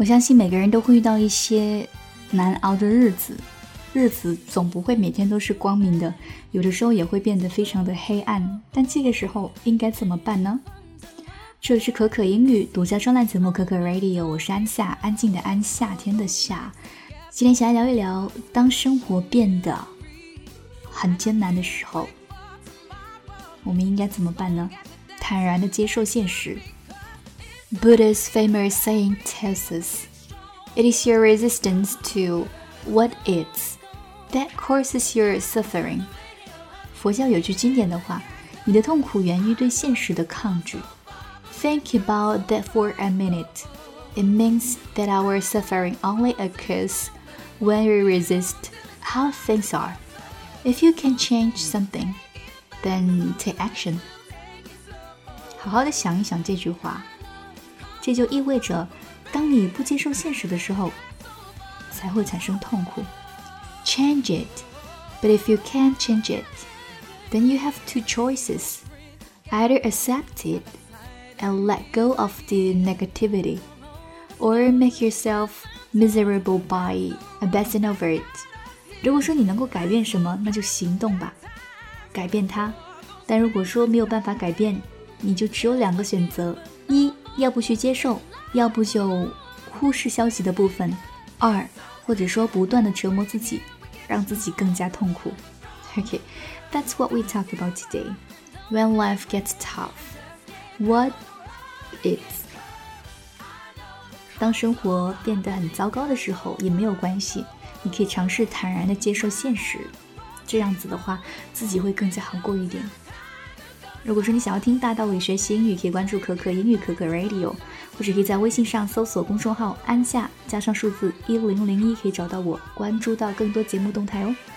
我相信每个人都会遇到一些难熬的日子，日子总不会每天都是光明的，有的时候也会变得非常的黑暗，但这个时候应该怎么办呢？这里是可可英语独家专栏节目可可 Radio， 我是安夏，安静的安，夏天的夏。今天想来聊一聊，当生活变得很艰难的时候，我们应该怎么办呢？坦然地接受现实。Buddha's famous saying tells us, "It is your resistance to what is that causes your suffering." 佛教有句经典的话，你的痛苦源于对现实的抗拒。Think about that for a minute. It means that our suffering only occurs when we resist how things are. If you can change something, then take action. 好好的想一想这句话，这就意味着当你不接受现实的时候，才会产生痛苦。Change it, but if you can't change it, then you have two choices. Either accept it and let go of the negativity, or make yourself miserable by obsessing over it. 如果说你能够改变什么，那就行动吧，改变它。但如果说没有办法改变，你就只有两个选择：一，要不去接受，要不就忽视消极的部分；二，或者说不断的折磨自己，让自己更加痛苦。Okay, that's what we talk about today. When life gets tough, what is? 当生活变得很糟糕的时候，也没有关系，你可以尝试坦然的接受现实，这样子的话，自己会更加好过一点。如果说你想要听大道理学习英语，可以关注可可英语可可 Radio， 或者可以在微信上搜索公众号安夏加上数字1001，可以找到我，关注到更多节目动态哦。